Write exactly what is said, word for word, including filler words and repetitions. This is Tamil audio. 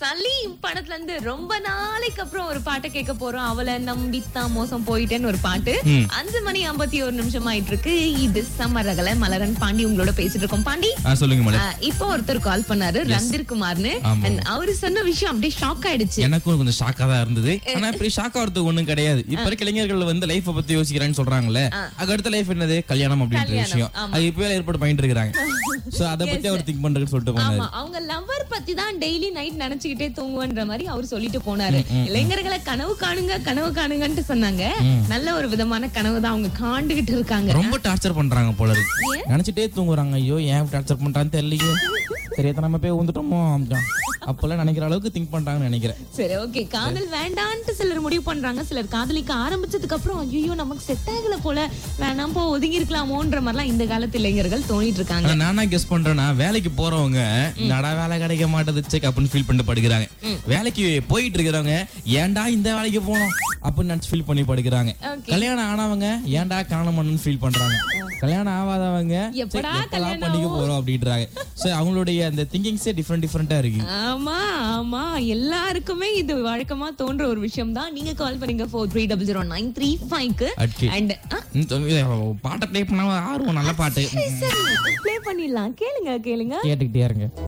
சலீம் படத்துல இருந்து ரொம்ப நாளைக்கு அப்புறம் ஒரு பாட்டை கேட்க போறோம். அவளை நம்பித்தான் மோசம் போயிட்டேன்னு ஒரு பாட்டு. அஞ்சு மணி ஐம்பத்தி ஒரு நிமிஷம் ஆயிட்டு இருக்கு. இது சமரகல மலரன் பாண்டி உங்களோட பேசிட்டு இருக்கோம். பாண்டி சொல்லுங்க. இப்போ ஒருத்தர் கால் பண்ணாரு, ரந்தீர் குமார்னு. அவரு சொன்ன விஷயம் அப்படியே ஷாக் ஆயிடுச்சு. எனக்கும் கொஞ்சம் ஷாக்கா தான் இருந்தது. ஆனா இப்படி ஷாக் ஆகிறதுக்கு ஒண்ணும் கிடையாது. இப்ப இருக்க இளைஞர்கள் வந்து லைஃப் பத்தி யோசிக்கிறேன்னு சொல்றாங்கல்ல, அடுத்த லைஃப் என்னது கல்யாணம் அப்படின்ற விஷயம் அது இப்பவே ஏற்பாடு பண்ணிட்டு இருக்காங்க. சோ அத பத்தி அவர் திங்க் பண்றதுன்னு சொல்லிட்டு போனாரு. அவங்க லவர் பத்தி தான் டெய்லி நைட் நினைச்சுக்கிட்டே தூங்குவன்ற மாதிரி அவர் சொல்லிட்டு போனாரு. இளைஞர்களை கனவு காணுங்க கனவு காணுங்கன்னு சொன்னாங்க. நல்ல ஒரு விதமான கனவு தான் அவங்க காண்டுகிட்டு இருக்காங்க. ரொம்ப டார்ச்சர் பண்றாங்க போல இருக்கு. நினைச்சிட்டே தூங்குறாங்க. ஐயோ ஏன் டார்ச்சர் பண்றான்னு தெரியலையே. சரியா நம்ம போய் வந்துட்டோமோ அப்பெல்லாம் நினைக்கிற அளவுக்கு திங்க் பண்றாங்கன்னு நினைக்கிறேன். சரி, ஓகே. காதல் வேண்டான்ட்டு சிலர் முடிவு பண்றாங்க. சிலர் காதலிக்க ஆரம்பிச்சதுக்கு அப்புறம் ஐயோ நமக்கு செட் ஆகல போல, வேணாம் போ ஒதுங்கி இருக்கலாமோன்ற மாதிரிலாம் இந்த காலத்து இளைஞர்கள் தோணிட்டு இருக்காங்க. நானா கெஸ் பண்றேன்னா, வேலைக்கு போறவங்க நடா வேலை கிடைக்க மாட்டேது செக் அப்படின்னு ஃபீல் பண்ணி படுக்கிறாங்க. வேலைக்கு போயிட்டு இருக்கிறவங்க ஏன்டா இந்த வேலைக்கு போனோம் அப்படின்னு நினைச்சு ஃபீல் பண்ணி படுக்கிறாங்க. கல்யாணம் ஆனவங்க ஏன்டா காணமான்னு ஃபீல் பண்றாங்க. கல்யாணம் ஆகாதவங்க எப்பலாம் பண்ணிக்க போறோம் அப்படின்றாங்க. சோ அவங்களுடைய அந்த திங்கிங்ஸே டிஃபரெண்ட் டிஃபரெண்டா இருக்கு. ஆமா ஆமா, எல்லாருக்குமே இது வழக்கமா தோன்ற ஒரு விஷயம் தான். நீங்க கால் பண்ணீங்க four three zero zero nine three five க்கு. அண்ட் பாட்டை ப்ளே பண்ணா ஆர்வம், நல்ல பாட்டு ப்ளே பண்ணிடலாம். கேளுங்க கேளுங்க கேட்டுக்கிட்டே இருங்க.